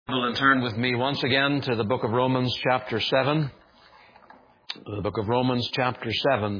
And turn with me once again to the book of Romans chapter 7. The book of Romans chapter 7.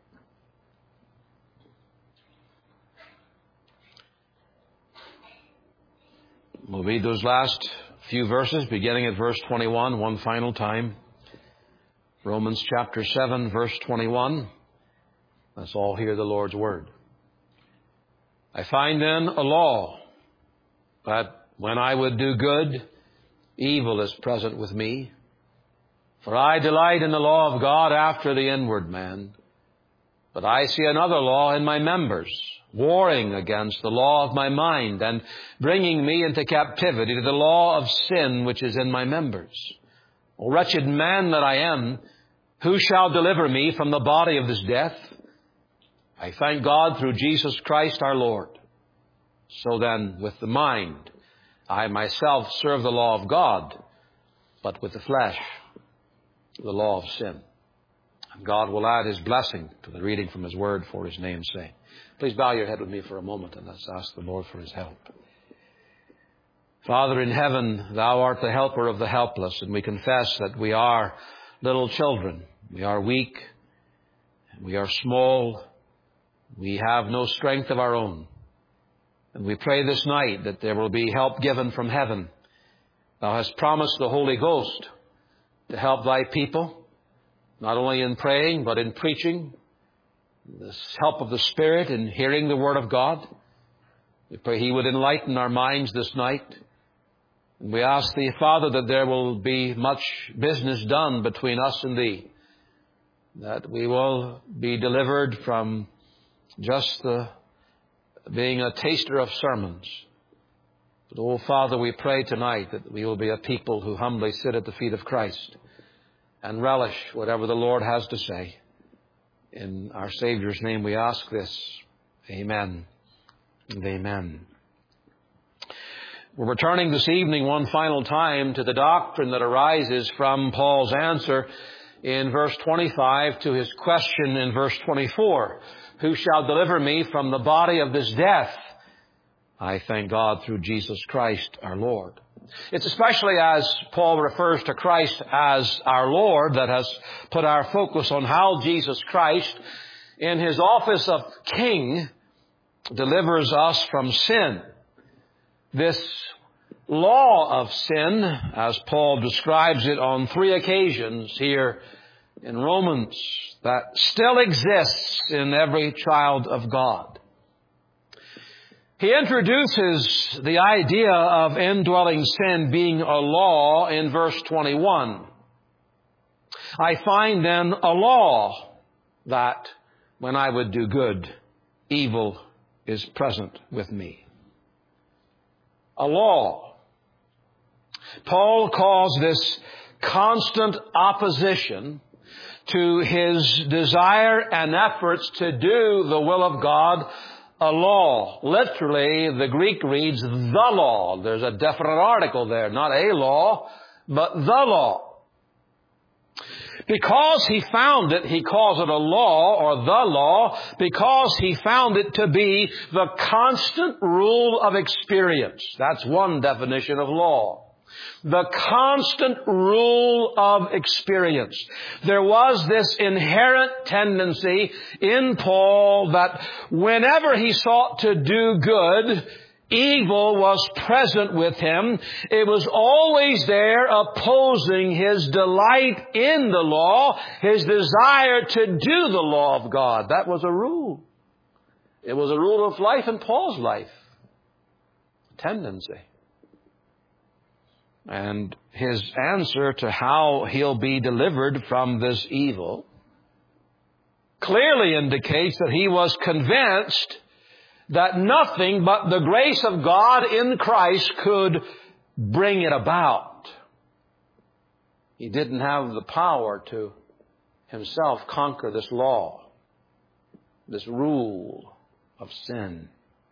We'll read those last few verses, beginning at verse 21, one final time. Romans chapter 7, verse 21. Let's all hear the Lord's word. I find then a law, that when I would do good, evil is present with me. For I delight in the law of God after the inward man. But I see another law in my members, warring against the law of my mind, and bringing me into captivity to the law of sin which is in my members. O wretched man that I am, who shall deliver me from the body of this death? I thank God through Jesus Christ our Lord. So then, with the mind, I myself serve the law of God, but with the flesh, the law of sin. And God will add His blessing to the reading from His word for His name's sake. Please bow your head with me for a moment and let's ask the Lord for His help. Father in heaven, Thou art the helper of the helpless, and we confess that we are little children. We are weak, we are small, we have no strength of our own. And we pray this night that there will be help given from heaven. Thou hast promised the Holy Ghost to help Thy people, not only in praying, but in preaching. This help of the Spirit in hearing the Word of God. We pray He would enlighten our minds this night. And we ask Thee, Father, that there will be much business done between us and Thee. That we will be delivered from just being a taster of sermons. But, oh, Father, we pray tonight that we will be a people who humbly sit at the feet of Christ and relish whatever the Lord has to say. In our Savior's name we ask this. Amen and amen. We're returning this evening one final time to the doctrine that arises from Paul's answer in verse 25 to his question in verse 24. Who shall deliver me from the body of this death? I thank God through Jesus Christ our Lord. It's especially as Paul refers to Christ as our Lord that has put our focus on how Jesus Christ, in His office of King, delivers us from sin. This law of sin, as Paul describes it on 3 occasions here in Romans, that still exists in every child of God. He introduces the idea of indwelling sin being a law in verse 21. I find then a law that when I would do good, evil is present with me. A law. Paul calls this constant opposition to his desire and efforts to do the will of God a law. Literally, the Greek reads the law. There's a definite article there, not a law, but the law. Because he found it, he calls it a law or the law, because he found it to be the constant rule of experience. That's one definition of law. The constant rule of experience. There was this inherent tendency in Paul that whenever he sought to do good, evil was present with him. It was always there opposing his delight in the law, his desire to do the law of God. That was a rule. It was a rule of life in Paul's life. Tendency. And his answer to how he'll be delivered from this evil clearly indicates that he was convinced that nothing but the grace of God in Christ could bring it about. He didn't have the power to himself conquer this law, this rule of sin.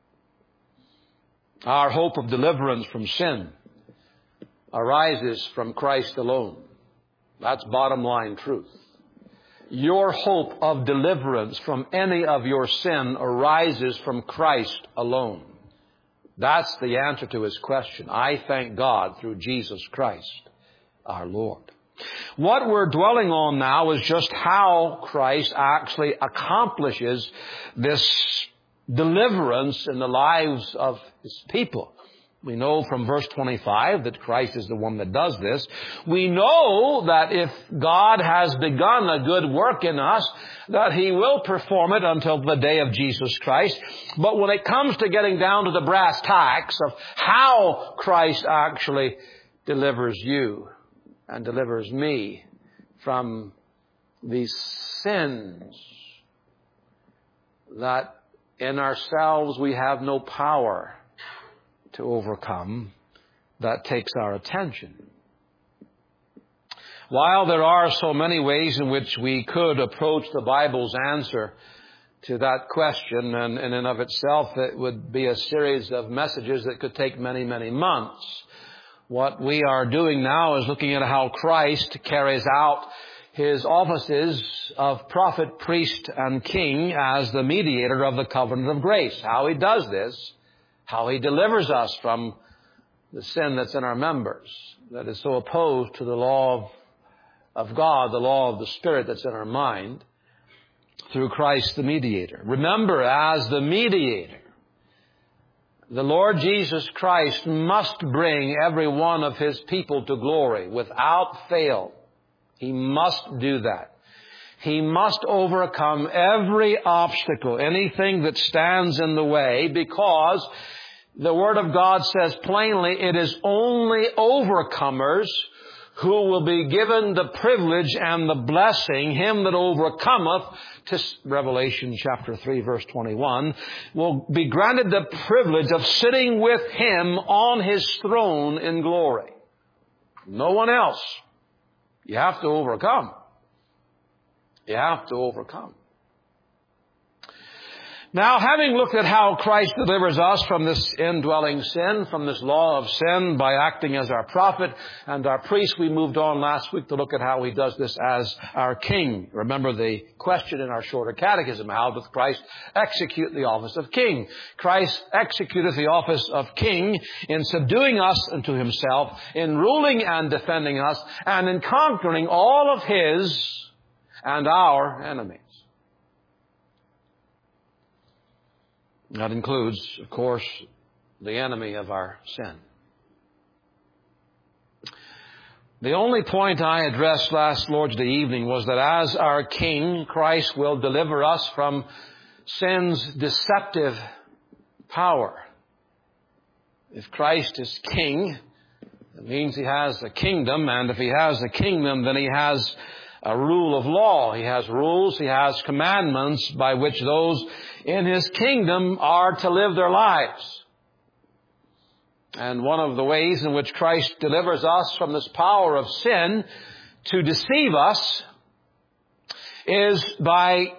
Our hope of deliverance from sin arises from Christ alone. That's bottom line truth. Your hope of deliverance from any of your sin arises from Christ alone. That's the answer to his question. I thank God through Jesus Christ, our Lord. What we're dwelling on now is just how Christ actually accomplishes this deliverance in the lives of his people. We know from verse 25 that Christ is the one that does this. We know that if God has begun a good work in us, that he will perform it until the day of Jesus Christ. But when it comes to getting down to the brass tacks of how Christ actually delivers you and delivers me from these sins that in ourselves we have no power to overcome, that takes our attention. While there are so many ways in which we could approach the Bible's answer to that question, and in and of itself it would be a series of messages that could take many, many months. What we are doing now is looking at how Christ carries out his offices of prophet, priest, and king as the mediator of the covenant of grace. How he does this, how he delivers us from the sin that's in our members, that is so opposed to the law of God, the law of the Spirit that's in our mind, through Christ the mediator. Remember, as the mediator, the Lord Jesus Christ must bring every one of his people to glory without fail. He must do that. He must overcome every obstacle, anything that stands in the way, because the Word of God says plainly it is only overcomers who will be given the privilege and the blessing, him that overcometh, to Revelation chapter 3 verse 21, will be granted the privilege of sitting with him on his throne in glory. No one else. You have to overcome. You have to overcome. Now, having looked at how Christ delivers us from this indwelling sin, from this law of sin, by acting as our prophet and our priest, we moved on last week to look at how he does this as our king. Remember the question in our shorter catechism, how doth Christ execute the office of king? Christ executeth the office of king in subduing us unto himself, in ruling and defending us, and in conquering all of his and our enemies. That includes, of course, the enemy of our sin. The only point I addressed last Lord's Day evening was that as our King, Christ will deliver us from sin's deceptive power. If Christ is King, it means he has a kingdom, and if he has a kingdom, then he has a rule of law. He has rules, he has commandments by which those in his kingdom are to live their lives. And one of the ways in which Christ delivers us from this power of sin to deceive us is by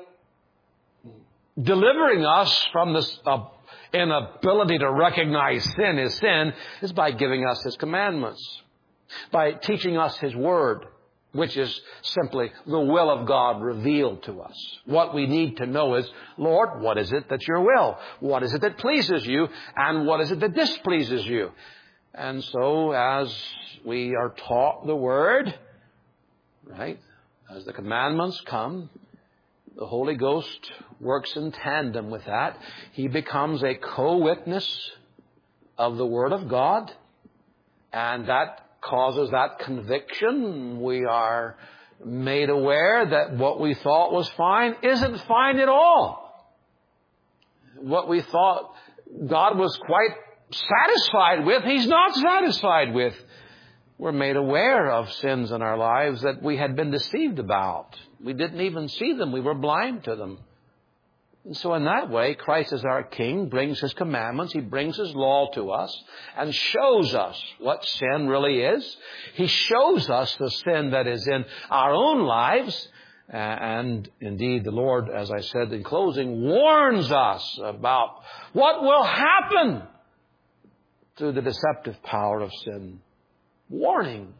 delivering us from this inability to recognize sin as sin, is by giving us his commandments, by teaching us his word, which is simply the will of God revealed to us. What we need to know is, Lord, what is it that's your will? What is it that pleases you? And what is it that displeases you? And so as we are taught the word, right, as the commandments come, the Holy Ghost works in tandem with that. He becomes a co-witness of the word of God, and that causes that conviction. We are made aware that what we thought was fine isn't fine at all. What we thought God was quite satisfied with, he's not satisfied with. We're made aware of sins in our lives that we had been deceived about. We didn't even see them. We were blind to them. And so in that way, Christ as our King brings his commandments, he brings his law to us and shows us what sin really is. He shows us the sin that is in our own lives. And indeed, the Lord, as I said in closing, warns us about what will happen through the deceptive power of sin. Warnings.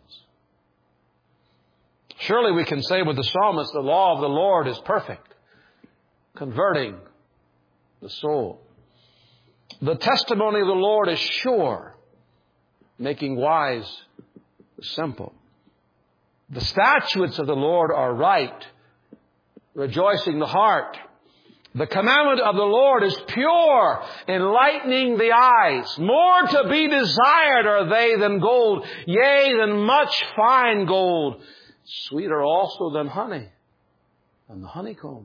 Surely we can say with the psalmist, the law of the Lord is perfect, converting the soul. The testimony of the Lord is sure, making wise the simple. The statutes of the Lord are right, rejoicing the heart. The commandment of the Lord is pure, enlightening the eyes. More to be desired are they than gold, yea, than much fine gold. Sweeter also than honey, and the honeycomb.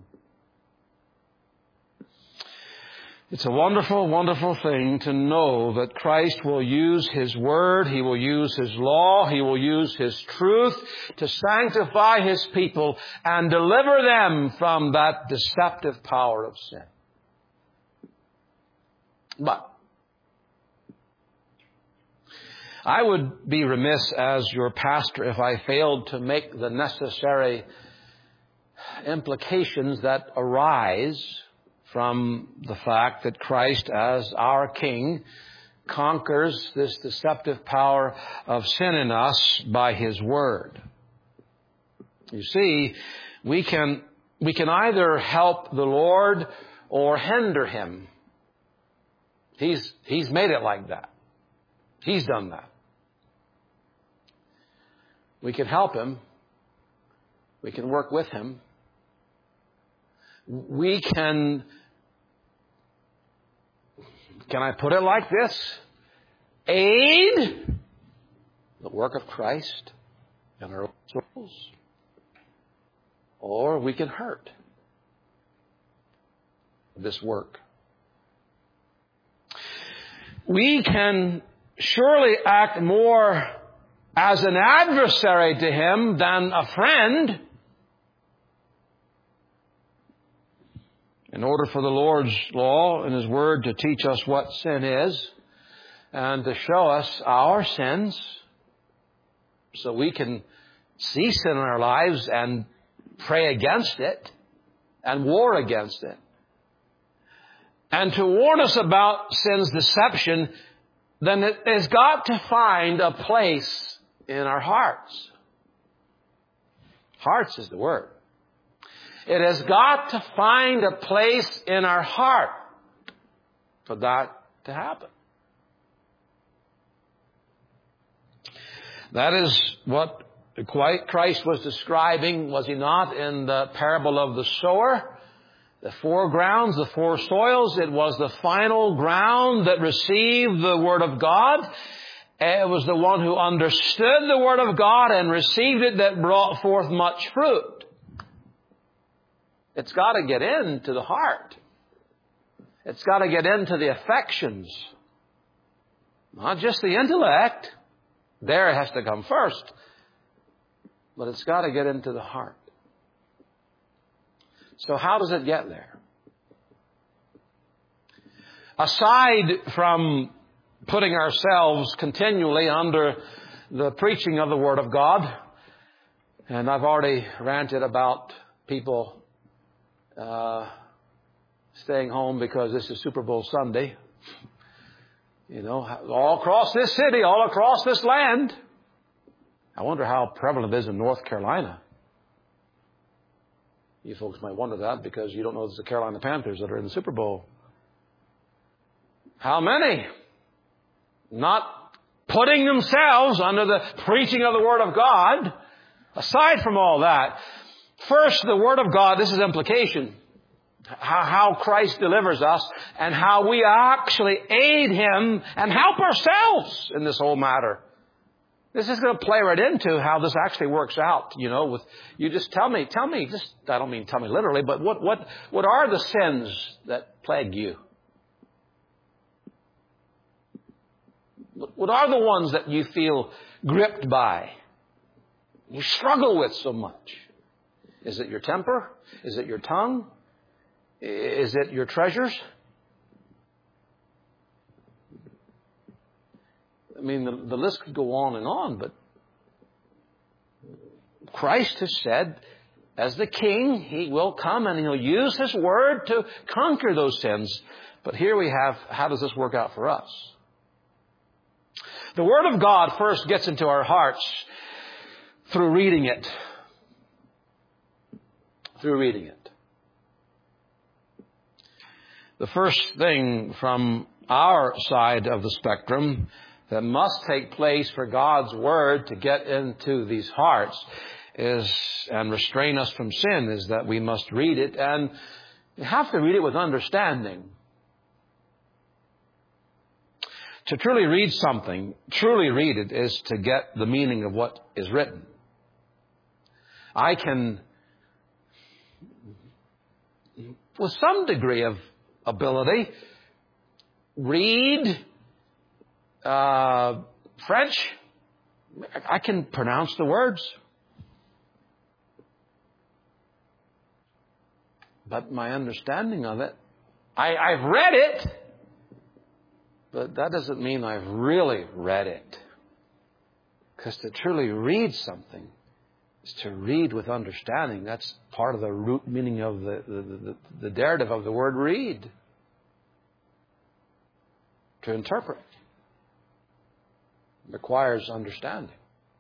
It's a wonderful, wonderful thing to know that Christ will use His Word, He will use His law, He will use His truth to sanctify His people and deliver them from that deceptive power of sin. But I would be remiss as your pastor if I failed to make the necessary implications that arise from the fact that Christ, as our King, conquers this deceptive power of sin in us by His Word. You see, we can either help the Lord or hinder Him. He's made it like that. He's done that. We can help Him. We can work with Him. We can I put it like this? Aid the work of Christ in our souls. Or we can hurt this work. We can surely act more as an adversary to Him than a friend. In order for the Lord's law and His Word to teach us what sin is and to show us our sins so we can see sin in our lives and pray against it and war against it. And to warn us about sin's deception, then it has got to find a place in our hearts. Hearts is the word. It has got to find a place in our heart for that to happen. That is what Christ was describing, was He not, in the parable of the sower? The four grounds, the four soils. It was the final ground that received the Word of God. It was the one who understood the Word of God and received it that brought forth much fruit. It's got to get into the heart. It's got to get into the affections. Not just the intellect. There it has to come first. But it's got to get into the heart. So how does it get there? Aside from putting ourselves continually under the preaching of the Word of God, and I've already ranted about people staying home because this is Super Bowl Sunday. You know, all across this city, all across this land. I wonder how prevalent it is in North Carolina. You folks might wonder that because you don't know it's the Carolina Panthers that are in the Super Bowl. How many? Not putting themselves under the preaching of the Word of God. Aside from all that, first, the Word of God, this is implication. How Christ delivers us and how we actually aid Him and help ourselves in this whole matter. This is going to play right into how this actually works out, you know, with, you just tell me, just, I don't mean tell me literally, but what are the sins that plague you? What are the ones that you feel gripped by? You struggle with so much. Is it your temper? Is it your tongue? Is it your treasures? I mean, the list could go on, but Christ has said, as the King, He will come and He'll use His Word to conquer those sins. But here we have, how does this work out for us? The Word of God first gets into our hearts through reading it. Through reading it. The first thing from our side of the spectrum that must take place for God's Word to get into these hearts and restrain us from sin is that we must read it, and we have to read it with understanding. To truly read something, truly read it, is to get the meaning of what is written. I can, with some degree of ability, read French. I can pronounce the words. But my understanding of it, I've read it, but that doesn't mean I've really read it. Because to truly read something is to read with understanding. That's part of the root meaning of the derivative of the word read. To interpret requires understanding.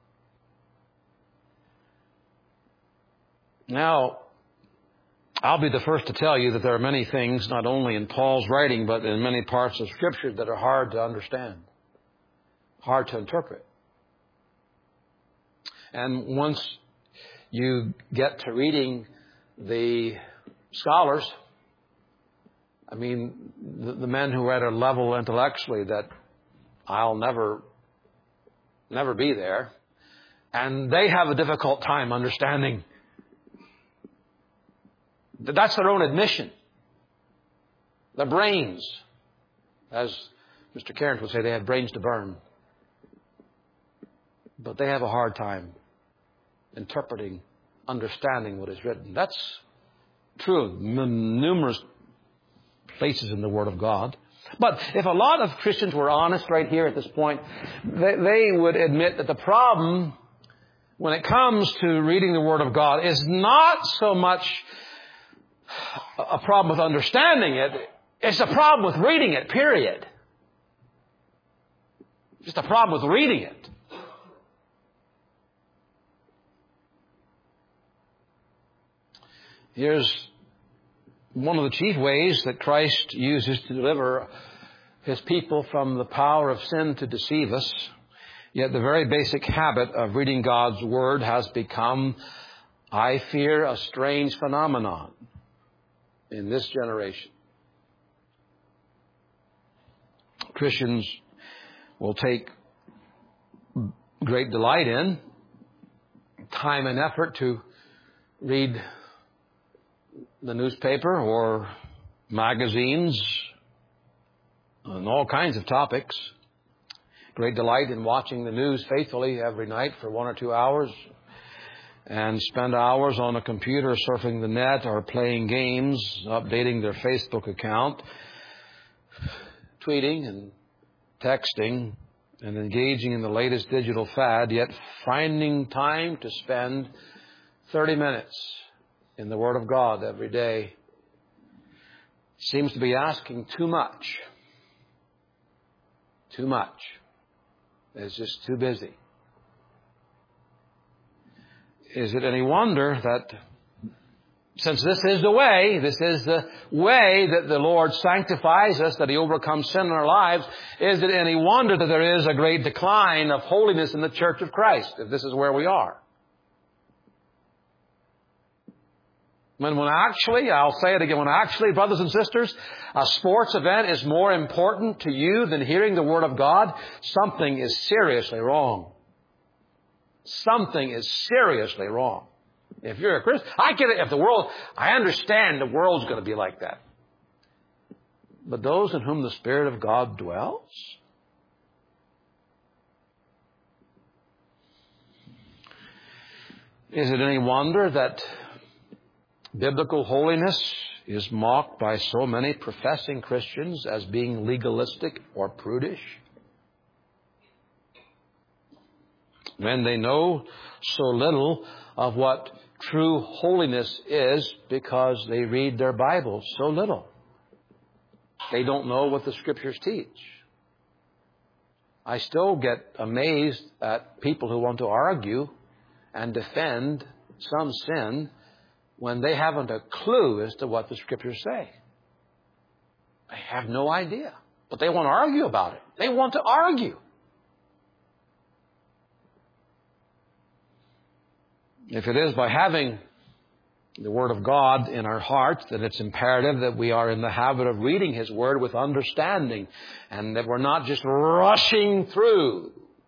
Now, I'll be the first to tell you that there are many things, not only in Paul's writing, but in many parts of Scripture that are hard to understand, hard to interpret. And once you get to reading the scholars, I mean, the men who are at a level intellectually that I'll never be there, and they have a difficult time understanding. That's their own admission. The brains, as Mr. Cairns would say, they have brains to burn. But they have a hard time interpreting, understanding what is written. That's true in numerous places in the Word of God. But if a lot of Christians were honest right here at this point, they would admit that the problem when it comes to reading the Word of God is not so much a problem with understanding it. It's a problem with reading it, period. Just a problem with reading it. Here's one of the chief ways that Christ uses to deliver His people from the power of sin to deceive us. Yet the very basic habit of reading God's Word has become, I fear, a strange phenomenon in this generation. Christians will take great delight in time and effort to read the newspaper or magazines on all kinds of topics. Great delight in watching the news faithfully every night for 1 or 2 hours, and spend hours on a computer surfing the net or playing games, updating their Facebook account, tweeting and texting, and engaging in the latest digital fad, yet finding time to spend 30 minutes in the Word of God every day seems to be asking too much. Too much. It's just too busy. Is it any wonder that since this is the way that the Lord sanctifies us, that He overcomes sin in our lives, is it any wonder that there is a great decline of holiness in the Church of Christ, if this is where we are? When actually, I'll say it again, when actually, brothers and sisters, a sports event is more important to you than hearing the Word of God, something is seriously wrong. Something is seriously wrong. If you're a Christian, I get it. I understand the world's going to be like that. But those in whom the Spirit of God dwells? Is it any wonder that biblical holiness is mocked by so many professing Christians as being legalistic or prudish, when they know so little of what true holiness is because they read their Bibles so little? They don't know what the Scriptures teach. I still get amazed at people who want to argue and defend some sin when they haven't a clue as to what the Scriptures say. They have no idea. But they want to argue about it. They want to argue. If it is by having the Word of God in our hearts, then it's imperative that we are in the habit of reading His Word with understanding and that we're not just rushing through.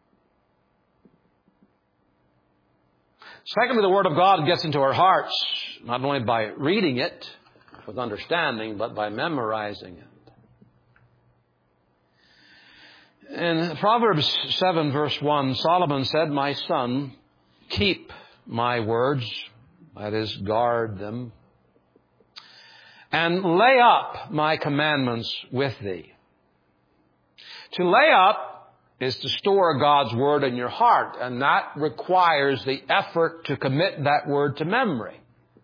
Secondly, the Word of God gets into our hearts not only by reading it with understanding, but by memorizing it. In Proverbs 7 verse 1, Solomon said, "My son, keep my words," that is, guard them, "and lay up my commandments with thee." To lay up is to store God's Word in your heart, and that requires the effort to commit that Word to memory.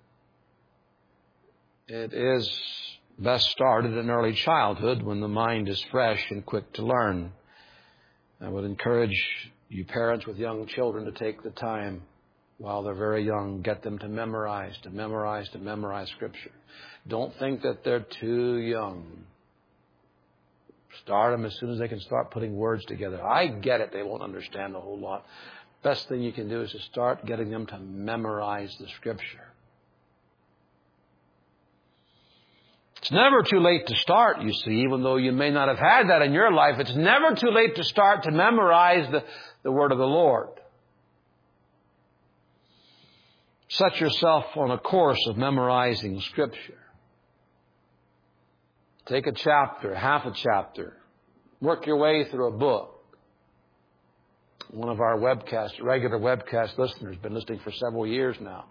It is best started in early childhood when the mind is fresh and quick to learn. I would encourage you parents with young children to take the time while they're very young, get them to memorize Scripture. Don't think that they're too young. Start them as soon as they can start putting words together. I get it, they won't understand a whole lot. Best thing you can do is to start getting them to memorize the Scripture. It's never too late to start, you see, even though you may not have had that in your life. It's never too late to start to memorize the Word of the Lord. Set yourself on a course of memorizing Scripture. Take a chapter, half a chapter. Work your way through a book. One of our regular webcast listeners, been listening for several years now.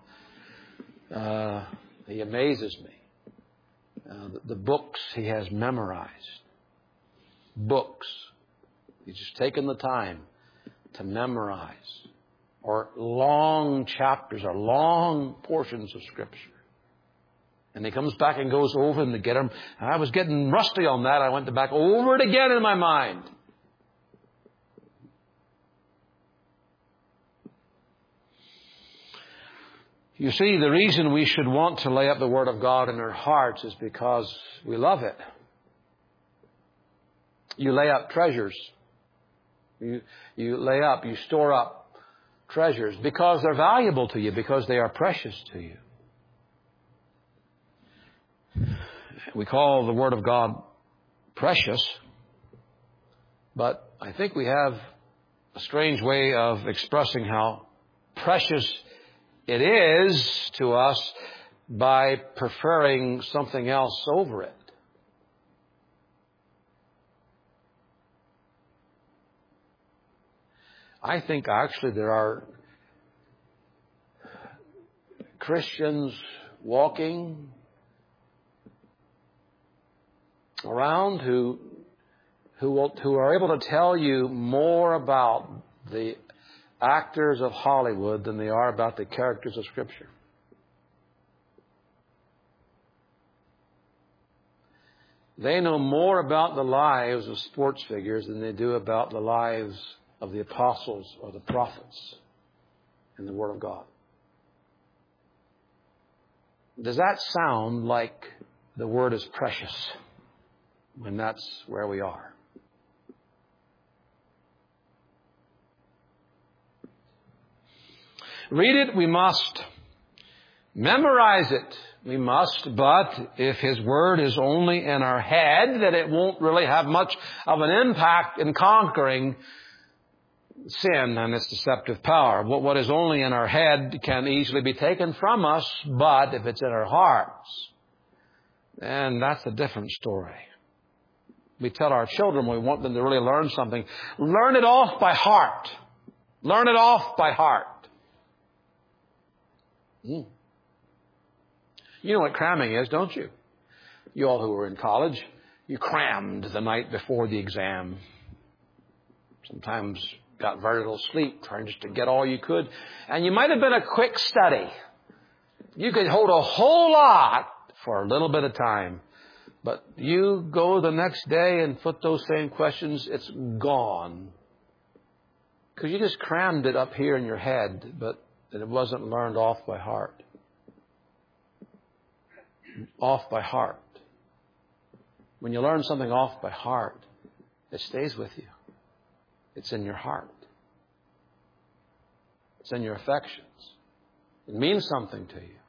He amazes me. The books he has memorized. Books. He's just taken the time to memorize. Or long chapters or long portions of Scripture. And he comes back and goes over them to get them. And I was getting rusty on that. I went back over it again in my mind. You see, the reason we should want to lay up the Word of God in our hearts is because we love it. You lay up treasures. You lay up, you store up treasures because they're valuable to you, because they are precious to you. We call the Word of God precious, but I think we have a strange way of expressing how precious it is to us by preferring something else over it. I think actually there are Christians walking around who are able to tell you more about the actors of Hollywood than they are about the characters of Scripture. They know more about the lives of sports figures than they do about the lives of the apostles or the prophets in the Word of God. Does that sound like the Word is precious when that's where we are? Read it, we must. Memorize it, we must. But if His Word is only in our head, then it won't really have much of an impact in conquering sin and its deceptive power. What is only in our head can easily be taken from us, but if it's in our hearts, then that's a different story. We tell our children we want them to really learn something. Learn it off by heart. Learn it off by heart. You know what cramming is, don't you? You all who were in college, you crammed the night before the exam. Sometimes got very little sleep, trying just to get all you could. And you might have been a quick study. You could hold a whole lot for a little bit of time. But you go the next day and put those same questions, it's gone. Because you just crammed it up here in your head, but it wasn't learned off by heart. Off by heart. When you learn something off by heart, It stays with you. It's in your heart. It's in your affections. It means something to you.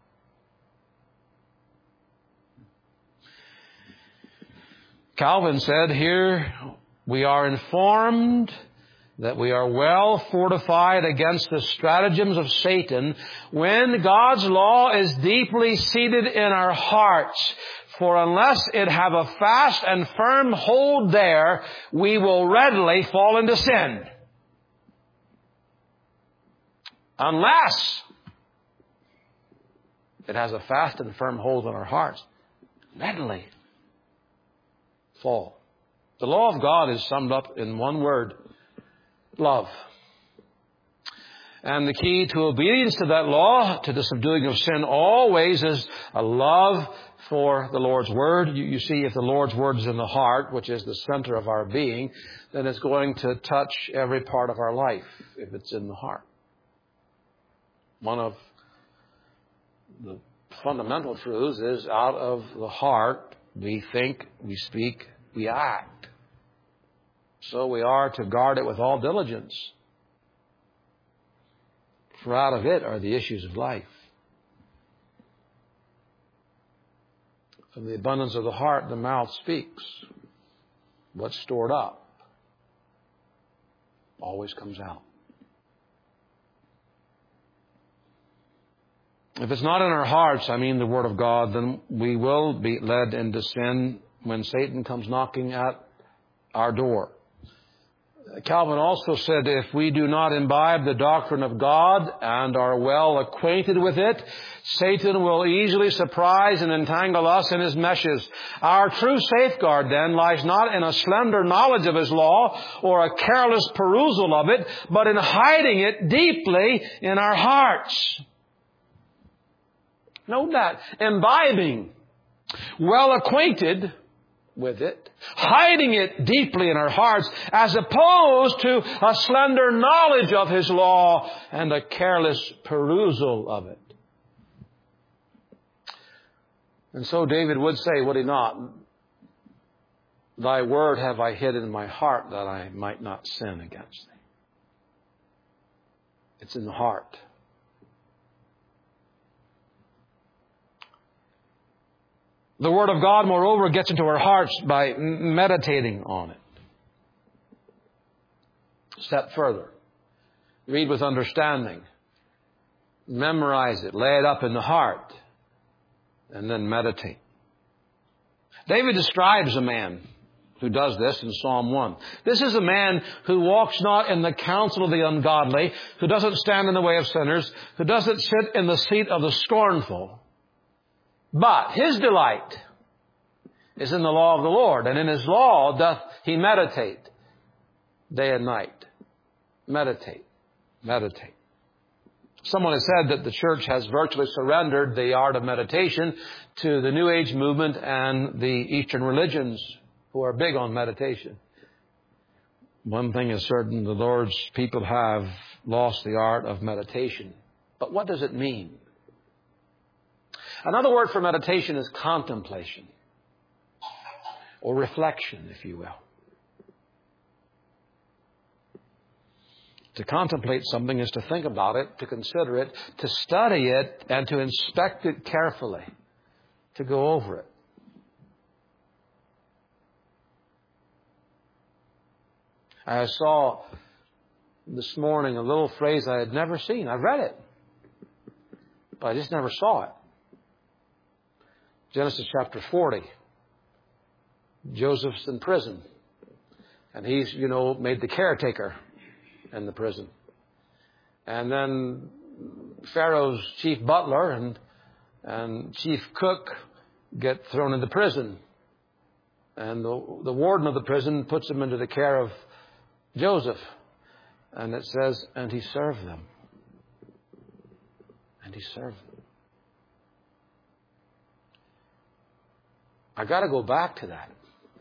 Calvin said, here we are informed that we are well fortified against the stratagems of Satan when God's law is deeply seated in our hearts. For unless it have a fast and firm hold there, we will readily fall into sin. Unless it has a fast and firm hold on our hearts, readily fall. The law of God is summed up in one word: love. And the key to obedience to that law, to the subduing of sin, always is a love for the Lord's Word. You see, if the Lord's Word is in the heart, which is the center of our being, then it's going to touch every part of our life if it's in the heart. One of the fundamental truths is out of the heart we think, we speak, we act. So we are to guard it with all diligence. For out of it are the issues of life. From the abundance of the heart, the mouth speaks. What's stored up always comes out. If it's not in our hearts, I mean the Word of God, then we will be led into sin when Satan comes knocking at our door. Calvin also said, if we do not imbibe the doctrine of God and are well acquainted with it, Satan will easily surprise and entangle us in his meshes. Our true safeguard, then, lies not in a slender knowledge of his law or a careless perusal of it, but in hiding it deeply in our hearts. Note that. Imbibing, well acquainted with it, hiding it deeply in our hearts, as opposed to a slender knowledge of his law and a careless perusal of it. And so David would say, would he not, thy word have I hid in my heart that I might not sin against thee. It's in the heart. The Word of God, moreover, gets into our hearts by meditating on it. Step further. Read with understanding. Memorize it. Lay it up in the heart. And then meditate. David describes a man who does this in Psalm 1. This is a man who walks not in the counsel of the ungodly, who doesn't stand in the way of sinners, who doesn't sit in the seat of the scornful. But his delight is in the law of the Lord, and in his law doth he meditate day and night. Meditate. Meditate. Someone has said that the church has virtually surrendered the art of meditation to the New Age movement and the Eastern religions who are big on meditation. One thing is certain, the Lord's people have lost the art of meditation. But what does it mean? Another word for meditation is contemplation, or reflection, if you will. To contemplate something is to think about it, to consider it, to study it, and to inspect it carefully, to go over it. I saw this morning a little phrase I had never seen. I read it, but I just never saw it. Genesis chapter 40. Joseph's in prison. And he's, made the caretaker in the prison. And then Pharaoh's chief butler and chief cook get thrown into prison. And the warden of the prison puts them into the care of Joseph. And it says, and he served them. And he served them. I got to go back to that.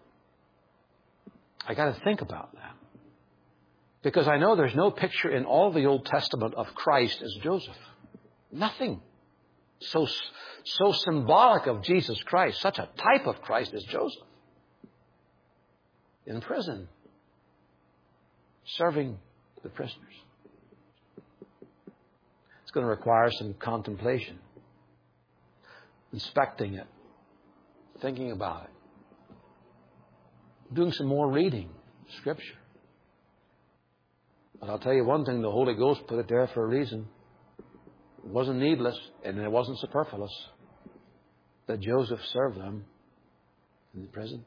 I got to think about that. Because I know there's no picture in all the Old Testament of Christ as Joseph. Nothing so symbolic of Jesus Christ, such a type of Christ as Joseph. In prison, serving the prisoners. It's going to require some contemplation, inspecting it, thinking about it, doing some more reading, Scripture. But I'll tell you one thing, the Holy Ghost put it there for a reason. It wasn't needless, and it wasn't superfluous that Joseph served them in the prison.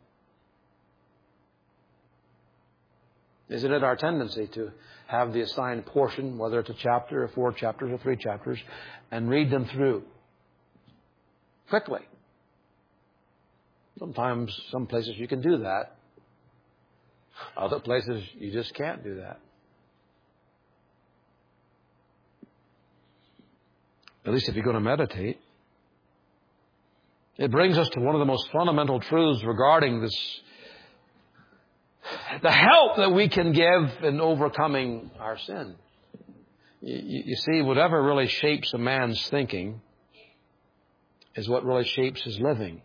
Isn't it our tendency to have the assigned portion, whether it's a chapter or 4 chapters or 3 chapters, and read them through quickly? Sometimes, some places you can do that. Other places you just can't do that. At least if you're going to meditate. It brings us to one of the most fundamental truths regarding this, the help that we can give in overcoming our sin. You see, whatever really shapes a man's thinking is what really shapes his living.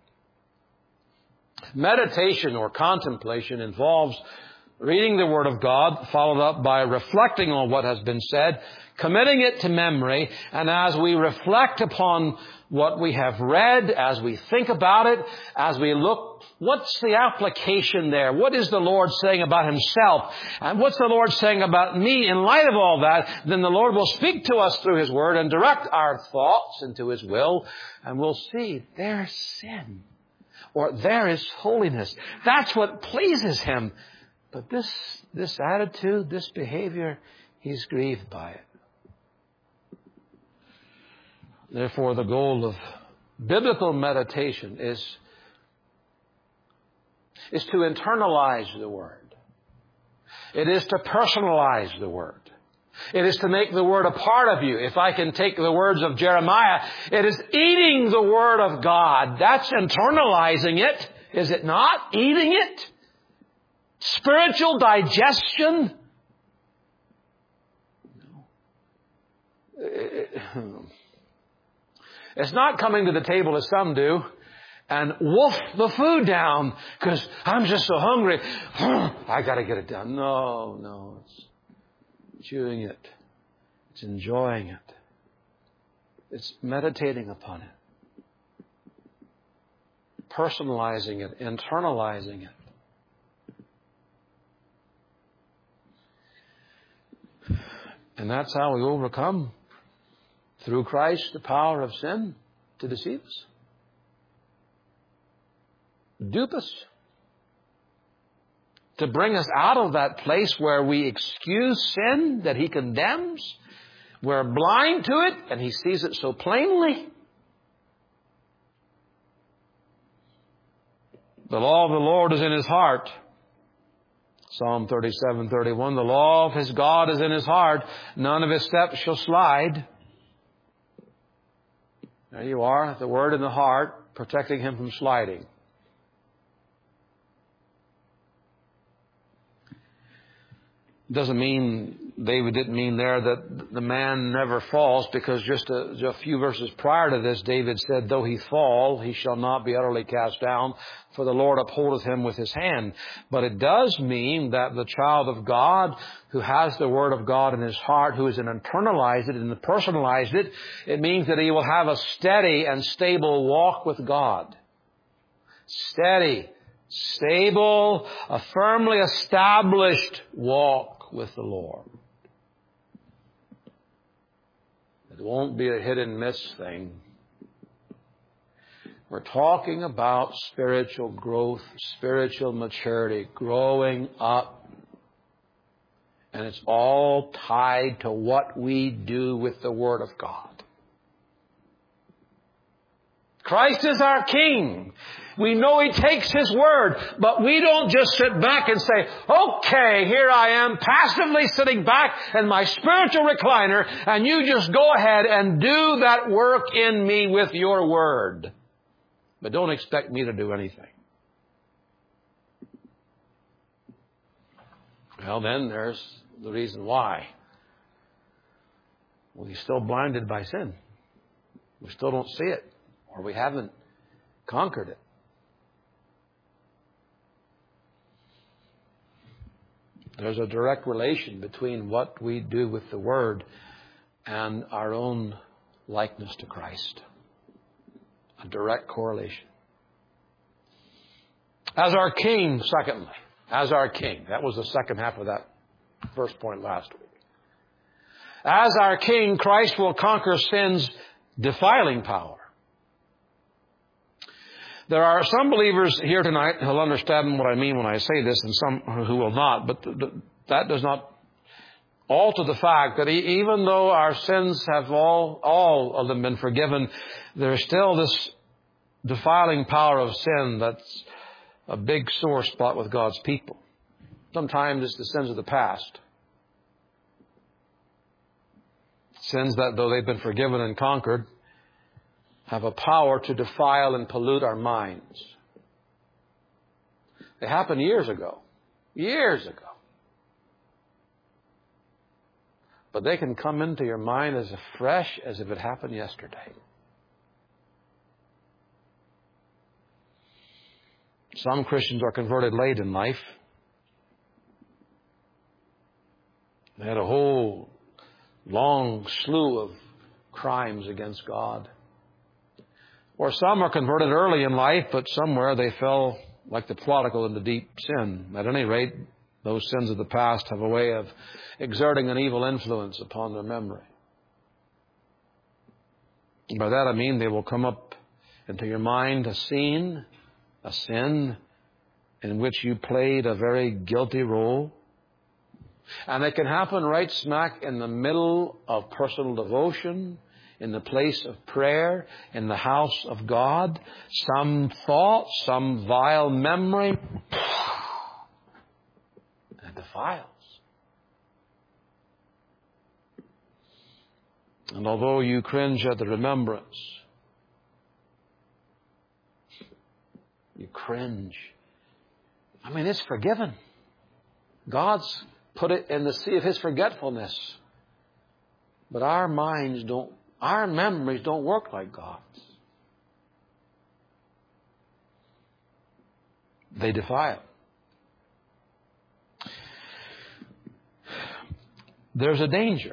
Meditation or contemplation involves reading the Word of God, followed up by reflecting on what has been said, committing it to memory, and as we reflect upon what we have read, as we think about it, as we look, what's the application there? What is the Lord saying about Himself? And what's the Lord saying about me? In light of all that, then the Lord will speak to us through His Word and direct our thoughts into His will, and we'll see there's sin, or there is holiness. That's what pleases Him. But this attitude, this behavior, He's grieved by it. Therefore, the goal of biblical meditation is to internalize the Word. It is to personalize the Word. It is to make the Word a part of you. If I can take the words of Jeremiah, it is eating the Word of God. That's internalizing it, is it not? Eating it? Spiritual digestion? No. It's not coming to the table as some do and wolf the food down because I'm just so hungry. I got to get it done. No. It's chewing it. It's enjoying it. It's meditating upon it. Personalizing it. Internalizing it. And that's how we overcome, through Christ, the power of sin to deceive us, dupe us, to bring us out of that place where we excuse sin that He condemns. We're blind to it, and He sees it so plainly. The law of the Lord is in his heart. Psalm 37:31, the law of his God is in his heart. None of his steps shall slide. There you are, the word in the heart, protecting him from sliding. Doesn't mean, David didn't mean there that the man never falls, because just a few verses prior to this, David said, though he fall, he shall not be utterly cast down, for the Lord upholdeth him with his hand. But it does mean that the child of God who has the Word of God in his heart, who has internalized it and personalized it, it means that he will have a steady and stable walk with God. Steady, stable, a firmly established walk with the Lord. It won't be a hit and miss thing. We're talking about spiritual growth, spiritual maturity, growing up. And it's all tied to what we do with the Word of God. Christ is our King. We know He takes His word, but we don't just sit back and say, okay, here I am passively sitting back in my spiritual recliner, and you just go ahead and do that work in me with your word. But don't expect me to do anything. Well, then there's the reason why. We're still blinded by sin. We still don't see it, or we haven't conquered it. There's a direct relation between what we do with the Word and our own likeness to Christ. A direct correlation. As our King, secondly. As our King. That was the second half of that first point last week. As our King, Christ will conquer sin's defiling power. There are some believers here tonight who'll understand what I mean when I say this, and some who will not. But that does not alter the fact that even though our sins have all of them been forgiven, there's still this defiling power of sin that's a big sore spot with God's people. Sometimes it's the sins of the past. Sins that, though they've been forgiven and conquered, have a power to defile and pollute our minds. They happened years ago. Years ago. But they can come into your mind as fresh as if it happened yesterday. Some Christians are converted late in life. They had a whole long slew of crimes against God. Or some are converted early in life, but somewhere they fell like the prodigal into deep sin. At any rate, those sins of the past have a way of exerting an evil influence upon their memory. By that I mean they will come up into your mind a sin in which you played a very guilty role. And it can happen right smack in the middle of personal devotion, in the place of prayer, in the house of God. Some thought, some vile memory, and defiles. And although you cringe at the remembrance, you cringe. I mean, it's forgiven. God's put it in the sea of His forgetfulness. But our memories don't work like God's. They defile. There's a danger.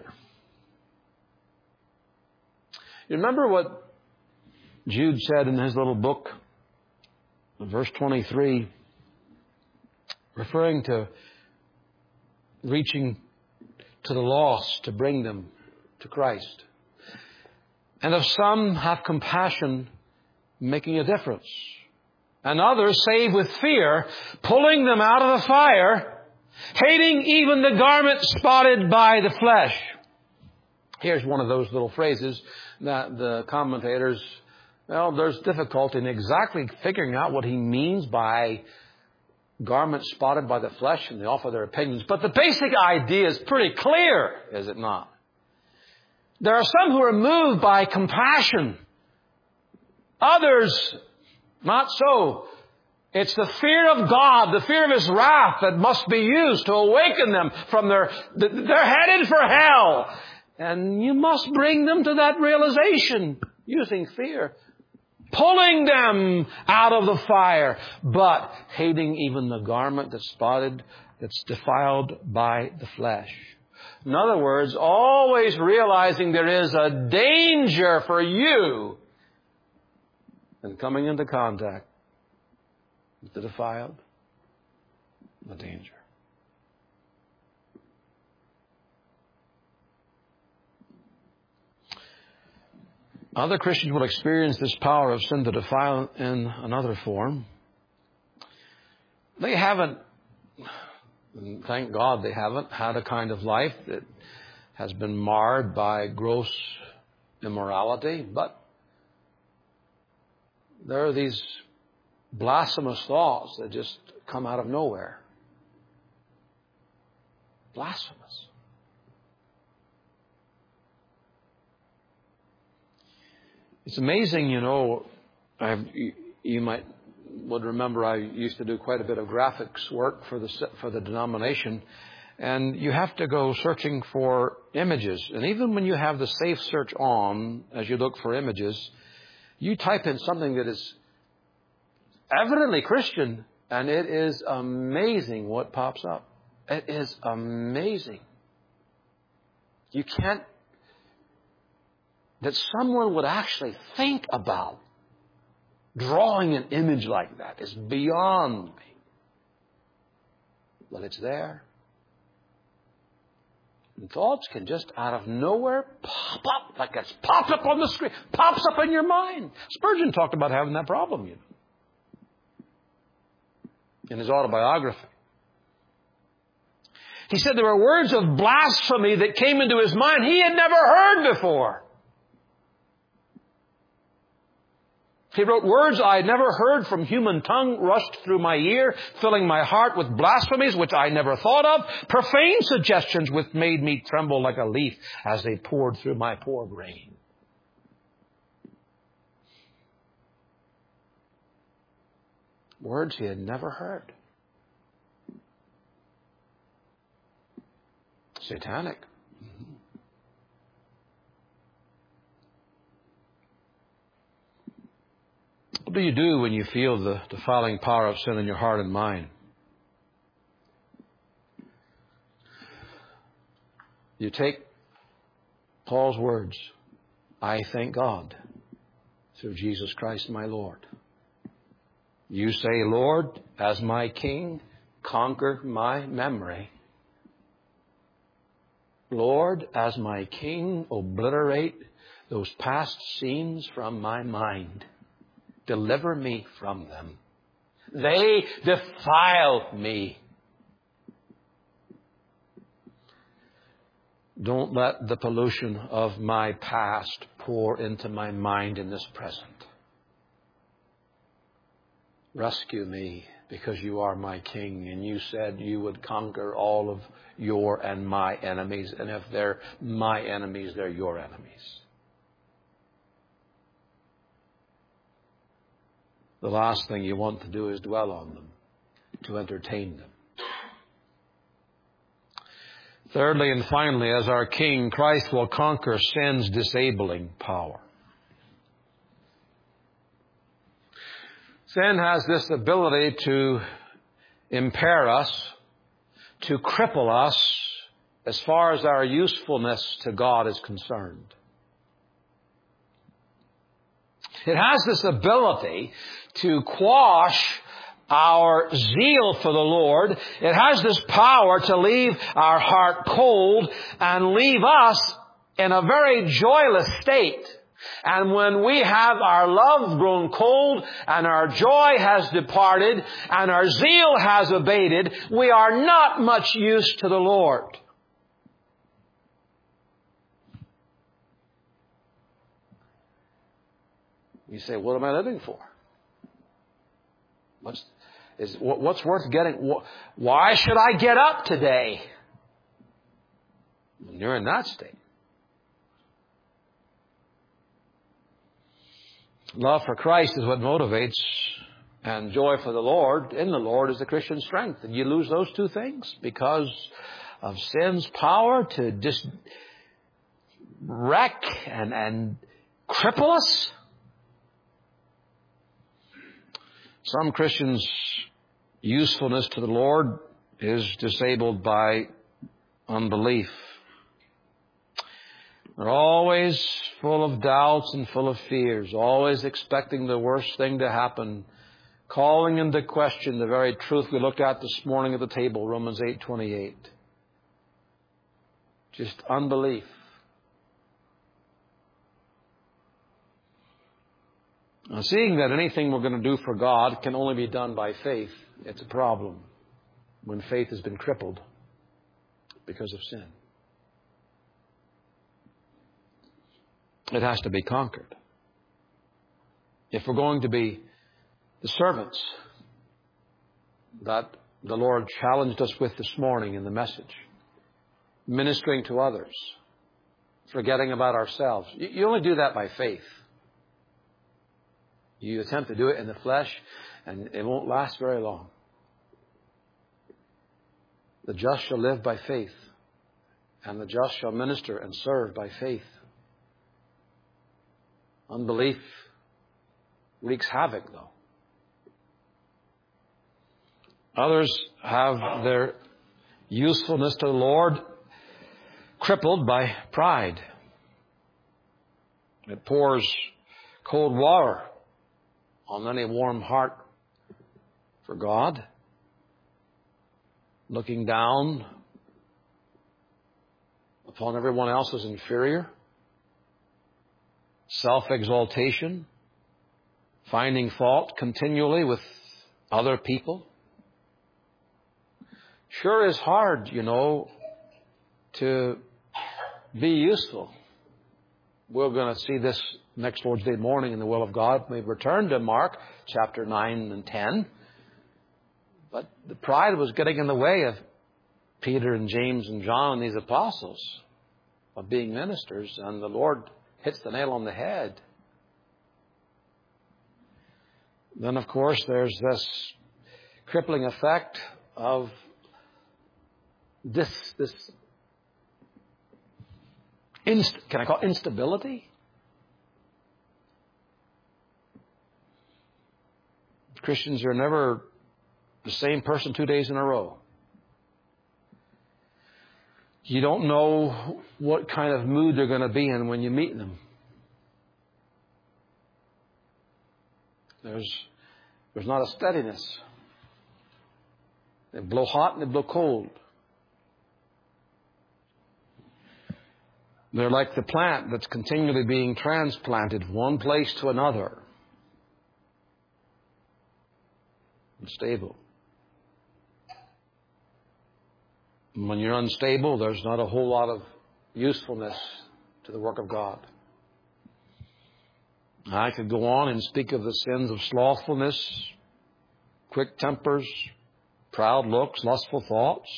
You remember what Jude said in his little book, verse 23, referring to reaching to the lost to bring them to Christ. And of some have compassion, making a difference. And others save with fear, pulling them out of the fire, hating even the garment spotted by the flesh. Here's one of those little phrases that the commentators, there's difficulty in exactly figuring out what he means by garments spotted by the flesh, and they offer their opinions. But the basic idea is pretty clear, is it not? There are some who are moved by compassion. Others, not so. It's the fear of God, the fear of His wrath that must be used to awaken them from they're headed for hell. And you must bring them to that realization using fear. Pulling them out of the fire, but hating even the garment that's spotted, that's defiled by the flesh. In other words, always realizing there is a danger for you in coming into contact with the defiled, the danger. Other Christians will experience this power of sin to defile in another form. They haven't, thank God they haven't, had a kind of life that has been marred by gross immorality, but there are these blasphemous thoughts that just come out of nowhere. Blasphemous. It's amazing, you would remember I used to do quite a bit of graphics work for the denomination, and you have to go searching for images. And even when you have the safe search on, as you look for images, you type in something that is evidently Christian, and it is amazing what pops up. It is amazing. You can't, that someone would actually think about drawing an image like that is beyond me. But it's there. And thoughts can just out of nowhere pop up, like it's popped up on the screen, pops up in your mind. Spurgeon talked about having that problem, in his autobiography. He said there were words of blasphemy that came into his mind he had never heard before. He wrote, words I had never heard from human tongue rushed through my ear, filling my heart with blasphemies which I never thought of, profane suggestions which made me tremble like a leaf as they poured through my poor brain. Words he had never heard. Satanic. What do you do when you feel the defiling power of sin in your heart and mind? You take Paul's words, I thank God through Jesus Christ my Lord. You say, Lord, as my King, conquer my memory. Lord, as my King, obliterate those past scenes from my mind. Deliver me from them. They defile me. Don't let the pollution of my past pour into my mind in this present. Rescue me, because you are my King, and you said you would conquer all of your and my enemies, and if they're my enemies, they're your enemies. The last thing you want to do is dwell on them, to entertain them. Thirdly and finally, as our King, Christ will conquer sin's disabling power. Sin has this ability to impair us, to cripple us as far as our usefulness to God is concerned. It has this ability to quash our zeal for the Lord. It has this power to leave our heart cold and leave us in a very joyless state. And when we have our love grown cold and our joy has departed and our zeal has abated, we are not much use to the Lord. You say, what am I living for? What's worth getting? Why should I get up today? When you're in that state. Love for Christ is what motivates, and joy for the Lord, in the Lord, is the Christian strength. And you lose those two things because of sin's power to just wreck and cripple us. Some Christians' usefulness to the Lord is disabled by unbelief. They're always full of doubts and full of fears, always expecting the worst thing to happen, calling into question the very truth we looked at this morning at the table, Romans 8:28. Just unbelief. Now, seeing that anything we're going to do for God can only be done by faith, it's a problem when faith has been crippled because of sin. It has to be conquered. If we're going to be the servants that the Lord challenged us with this morning in the message, ministering to others, forgetting about ourselves, you only do that by faith. You attempt to do it in the flesh, and it won't last very long. The just shall live by faith, and the just shall minister and serve by faith. Unbelief wreaks havoc, though. Others have their usefulness to the Lord crippled by pride. It pours cold water on any warm heart for God, looking down upon everyone else as inferior, self-exaltation, finding fault continually with other people. Sure is hard, to be useful. We're going to see this next Lord's Day morning in the will of God. We return to Mark chapter 9 and 10. But the pride was getting in the way of Peter and James and John and these apostles of being ministers. And the Lord hits the nail on the head. Then, of course, there's this crippling effect of this can I call it instability? Christians are never the same person 2 days in a row. You don't know what kind of mood they're going to be in when you meet them. There's not a steadiness. They blow hot and they blow cold. They're like the plant that's continually being transplanted from one place to another. Unstable. When you're unstable, there's not a whole lot of usefulness to the work of God. I could go on and speak of the sins of slothfulness, quick tempers, proud looks, lustful thoughts.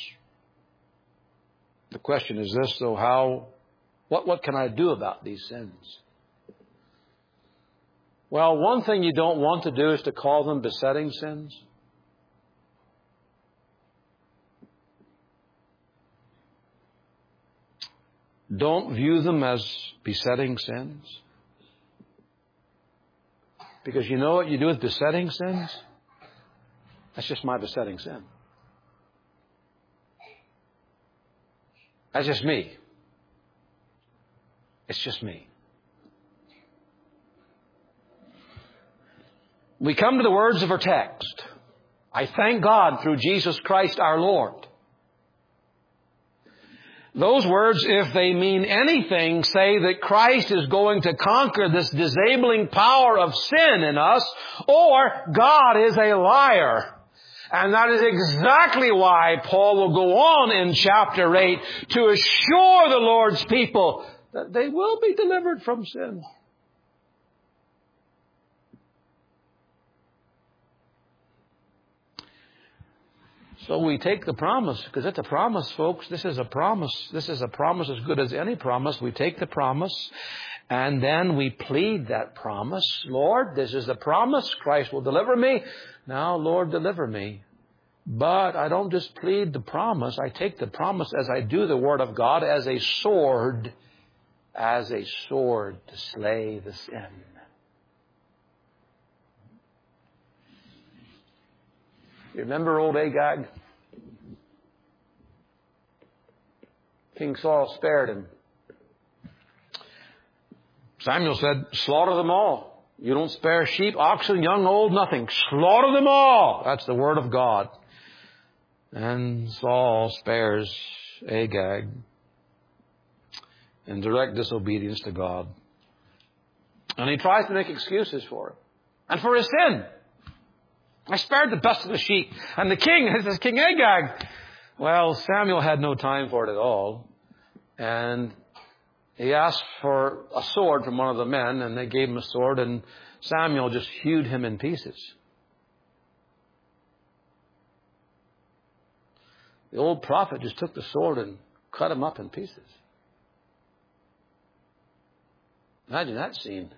The question is this, though, what can I do about these sins? Well, one thing you don't want to do is to call them besetting sins. Don't view them as besetting sins. Because you know what you do with besetting sins? That's just my besetting sin. That's just me. It's just me. We come to the words of our text. I thank God through Jesus Christ our Lord. Those words, if they mean anything, say that Christ is going to conquer this disabling power of sin in us, or God is a liar. And that is exactly why Paul will go on in chapter 8 to assure the Lord's people that they will be delivered from sin. So we take the promise, because it's a promise, folks. This is a promise. This is a promise as good as any promise. We take the promise, and then we plead that promise. Lord, this is the promise. Christ will deliver me. Now, Lord, deliver me. But I don't just plead the promise. I take the promise as I do the Word of God as a sword to slay the sin. You remember old Agag? King Saul spared him. Samuel said, slaughter them all. You don't spare sheep, oxen, young, old, nothing. Slaughter them all. That's the word of God. And Saul spares Agag in direct disobedience to God. And he tries to make excuses for it. And for his sin. I spared the best of the sheep. And the king, this is King Agag. Well, Samuel had no time for it at all. And he asked for a sword from one of the men, and they gave him a sword, and Samuel just hewed him in pieces. The old prophet just took the sword and cut him up in pieces. Imagine that scene.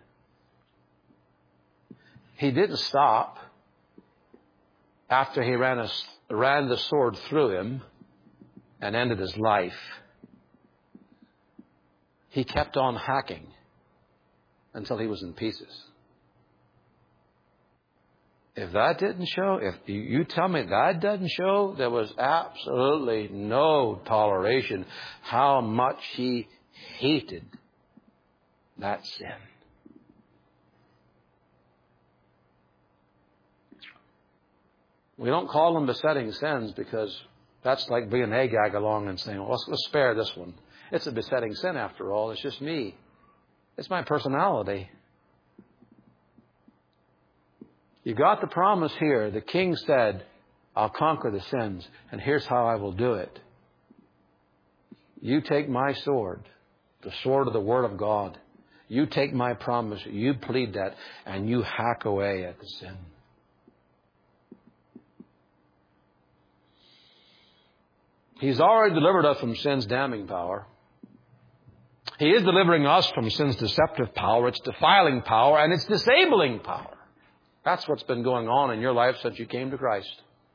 He didn't stop after he ran the sword through him and ended his life. He kept on hacking until he was in pieces. If that didn't show, if you tell me that doesn't show, there was absolutely no toleration how much He hated that sin. We don't call them besetting sins because that's like bringing Agag along and saying, well, let's spare this one. It's a besetting sin after all. It's just me. It's my personality. You got the promise here. The king said, I'll conquer the sins, and here's how I will do it. You take my sword, the sword of the Word of God. You take my promise, you plead that, and you hack away at the sin. He's already delivered us from sin's damning power. He is delivering us from sin's deceptive power, its defiling power, and its disabling power. That's what's been going on in your life since you came to Christ.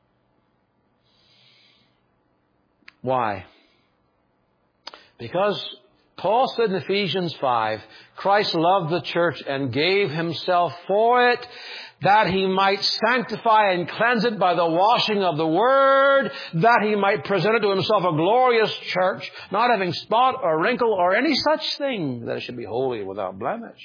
Why? Because Paul said in Ephesians 5, Christ loved the church and gave Himself for it, that He might sanctify and cleanse it by the washing of the Word, that He might present it to Himself a glorious church, not having spot or wrinkle or any such thing, that it should be holy without blemish.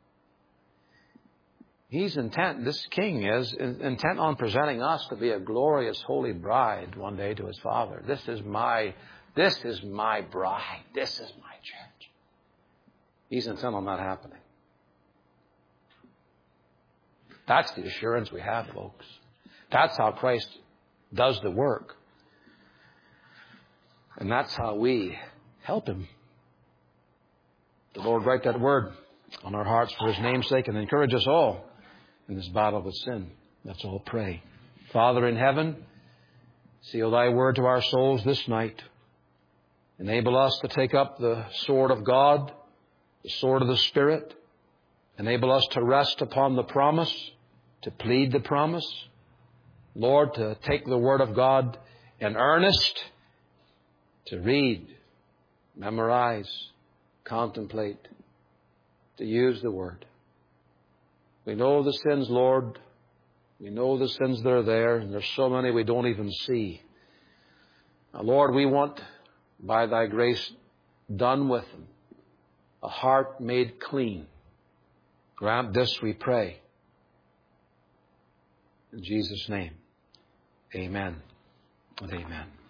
He's intent, this king is intent on presenting us to be a glorious holy bride one day to His Father. This is my bride. This is my church. He's intent on that happening. That's the assurance we have, folks. That's how Christ does the work. And that's how we help Him. The Lord write that word on our hearts for His name's sake and encourage us all in this battle with sin. Let's all pray. Father in heaven, seal Thy word to our souls this night. Enable us to take up the sword of God, the sword of the Spirit. Enable us to rest upon the promise, to plead the promise. Lord, to take the Word of God in earnest, to read, memorize, contemplate, to use the Word. We know the sins, Lord. We know the sins that are there, and there's so many we don't even see. Now, Lord, we want, by Thy grace, done with them, a heart made clean. Grant this, we pray. In Jesus' name, amen and amen.